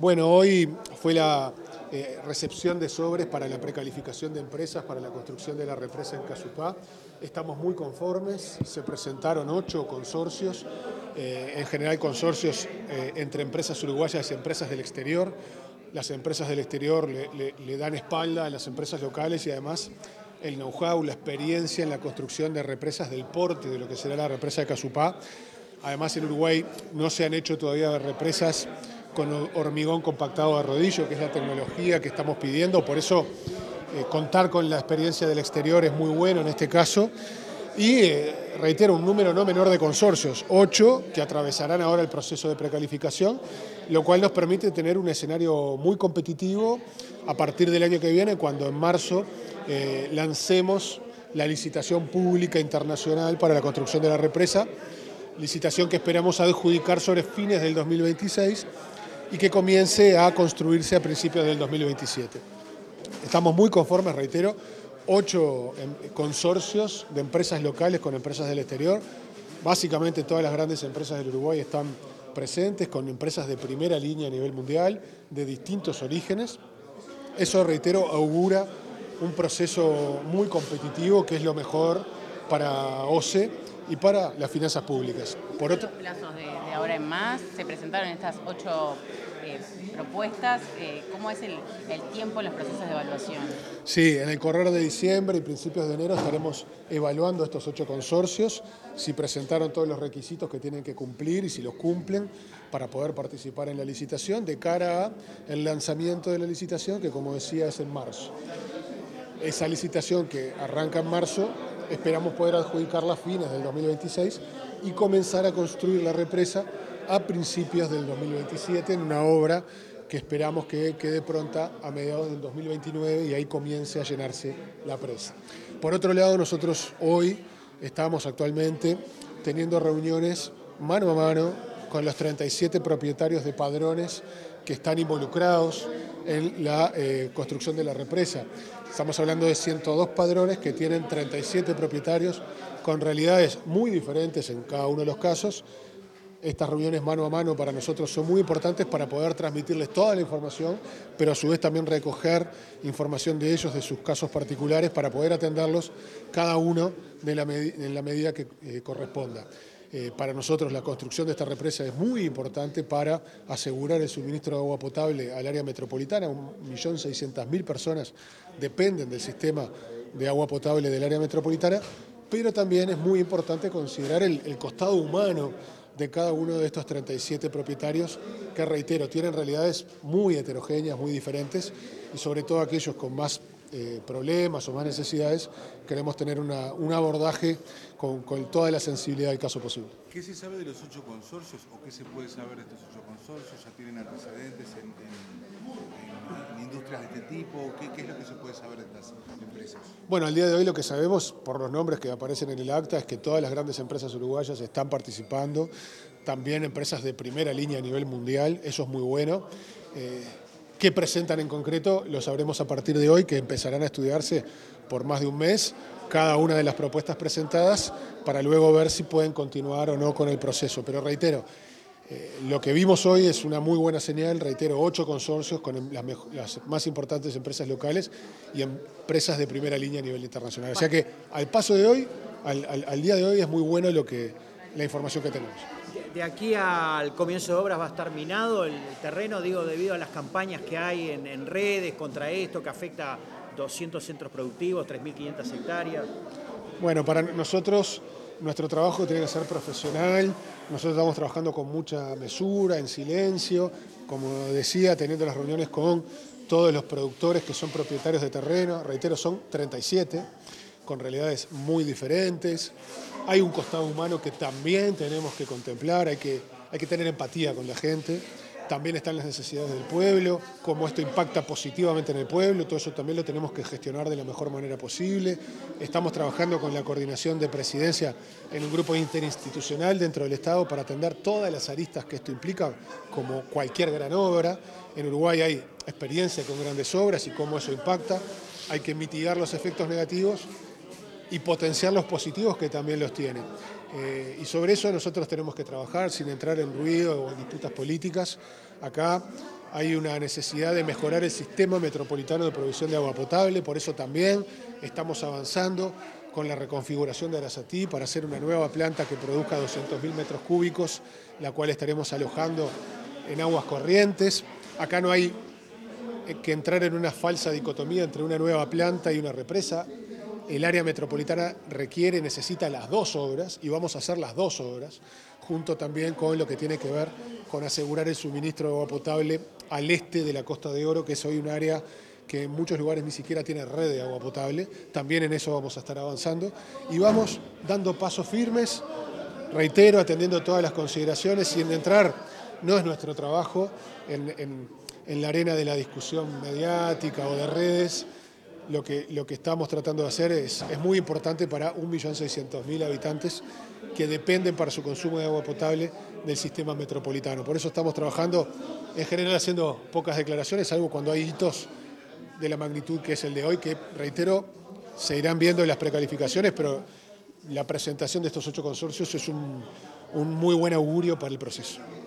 Bueno, hoy fue la recepción de sobres para la precalificación de empresas para la construcción de la represa en Casupá. Estamos muy conformes, se presentaron 8 consorcios, en general consorcios entre empresas uruguayas y empresas del exterior. Las empresas del exterior le dan espalda a las empresas locales y además el know-how, la experiencia en la construcción de represas del porte de lo que será la represa de Casupá. Además, en Uruguay no se han hecho todavía represas con hormigón compactado de rodillo, que es la tecnología que estamos pidiendo. Por eso, contar con la experiencia del exterior es muy bueno en este caso. Y reitero, un número no menor de consorcios, 8 que atravesarán ahora el proceso de precalificación, lo cual nos permite tener un escenario muy competitivo a partir del año que viene, cuando en marzo lancemos la licitación pública internacional para la construcción de la represa, licitación que esperamos adjudicar sobre fines del 2026 y que comience a construirse a principios del 2027. Estamos muy conformes, reitero, 8 consorcios de empresas locales con empresas del exterior. Básicamente todas las grandes empresas del Uruguay están presentes, con empresas de primera línea a nivel mundial, de distintos orígenes. Eso, reitero, augura un proceso muy competitivo, que es lo mejor para OCE y para las finanzas públicas. Por otro, los plazos de ahora en más, se presentaron estas 8 propuestas. ¿Cómo es el tiempo en los procesos de evaluación? Sí, en el correr de diciembre y principios de enero estaremos evaluando estos 8 consorcios, si presentaron todos los requisitos que tienen que cumplir y si los cumplen para poder participar en la licitación, de cara al lanzamiento de la licitación, que como decía es en marzo. Esa licitación que arranca en marzo, esperamos poder adjudicarla a fines del 2026 y comenzar a construir la represa a principios del 2027 en una obra que esperamos que quede pronta a mediados del 2029 y ahí comience a llenarse la presa. Por otro lado, nosotros hoy estamos actualmente teniendo reuniones mano a mano con los 37 propietarios de padrones que están involucrados en la construcción de la represa. Estamos hablando de 102 padrones que tienen 37 propietarios con realidades muy diferentes en cada uno de los casos. Estas reuniones mano a mano para nosotros son muy importantes para poder transmitirles toda la información, pero a su vez también recoger información de ellos, de sus casos particulares, para poder atenderlos cada uno en la medida que corresponda. Para nosotros la construcción de esta represa es muy importante para asegurar el suministro de agua potable al área metropolitana. 1.600.000 personas dependen del sistema de agua potable del área metropolitana, pero también es muy importante considerar el costado humano de cada uno de estos 37 propietarios que, reitero, tienen realidades muy heterogéneas, muy diferentes, y sobre todo aquellos con más problemas o más necesidades, queremos tener un abordaje con toda la sensibilidad del caso posible. ¿Qué se sabe de los 8 consorcios o qué se puede saber de estos 8 consorcios? ¿Ya tienen antecedentes en industrias de este tipo? ¿Qué es lo que se puede saber de estas empresas? Bueno, al día de hoy lo que sabemos, por los nombres que aparecen en el acta, es que todas las grandes empresas uruguayas están participando, también empresas de primera línea a nivel mundial, eso es muy bueno. ¿Qué presentan en concreto? Lo sabremos a partir de hoy, que empezarán a estudiarse por más de un mes cada una de las propuestas presentadas, para luego ver si pueden continuar o no con el proceso. Pero reitero, lo que vimos hoy es una muy buena señal, reitero, 8 consorcios con las más importantes empresas locales y empresas de primera línea a nivel internacional. O sea que al paso de hoy, al día de hoy, es muy bueno la información que tenemos. De aquí al comienzo de obras va a estar minado el terreno, digo, debido a las campañas que hay en redes contra esto, que afecta a 200 centros productivos, 3.500 hectáreas. Bueno, para nosotros, nuestro trabajo tiene que ser profesional. Nosotros estamos trabajando con mucha mesura, en silencio, como decía, teniendo las reuniones con todos los productores que son propietarios de terreno. Reitero, son 37, con realidades muy diferentes. Hay un costado humano que también tenemos que contemplar, hay que tener empatía con la gente. También están las necesidades del pueblo, cómo esto impacta positivamente en el pueblo, todo eso también lo tenemos que gestionar de la mejor manera posible. Estamos trabajando con la coordinación de presidencia en un grupo interinstitucional dentro del Estado para atender todas las aristas que esto implica, como cualquier gran obra. En Uruguay hay experiencia con grandes obras y cómo eso impacta. Hay que mitigar los efectos negativos y potenciar los positivos que también los tienen. Y sobre eso nosotros tenemos que trabajar sin entrar en ruido o en disputas políticas. Acá hay una necesidad de mejorar el sistema metropolitano de provisión de agua potable, por eso también estamos avanzando con la reconfiguración de Arasatí para hacer una nueva planta que produzca 200.000 metros cúbicos, la cual estaremos alojando en aguas corrientes. Acá no hay que entrar en una falsa dicotomía entre una nueva planta y una represa. El área metropolitana necesita las dos obras y vamos a hacer las dos obras, junto también con lo que tiene que ver con asegurar el suministro de agua potable al este de la Costa de Oro, que es hoy un área que en muchos lugares ni siquiera tiene red de agua potable. También en eso vamos a estar avanzando y vamos dando pasos firmes, reitero, atendiendo todas las consideraciones, sin entrar, no es nuestro trabajo en la arena de la discusión mediática o de redes. Lo que estamos tratando de hacer es muy importante para 1.600.000 habitantes que dependen para su consumo de agua potable del sistema metropolitano. Por eso estamos trabajando, en general haciendo pocas declaraciones, salvo cuando hay hitos de la magnitud que es el de hoy, que, reitero, se irán viendo en las precalificaciones, pero la presentación de estos 8 consorcios es un muy buen augurio para el proceso.